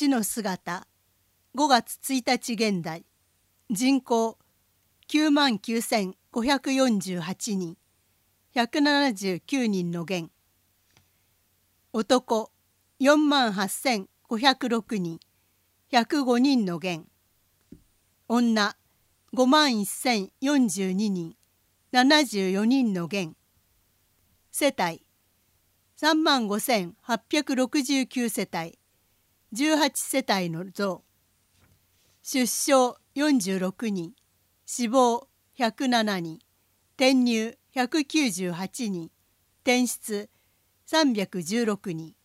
主の姿5月1日現代人口99,548人179人の減男48,506人105人の減女51,042人74人の減世帯35,869世帯18世帯の増出生46人死亡107人転入198人転出316人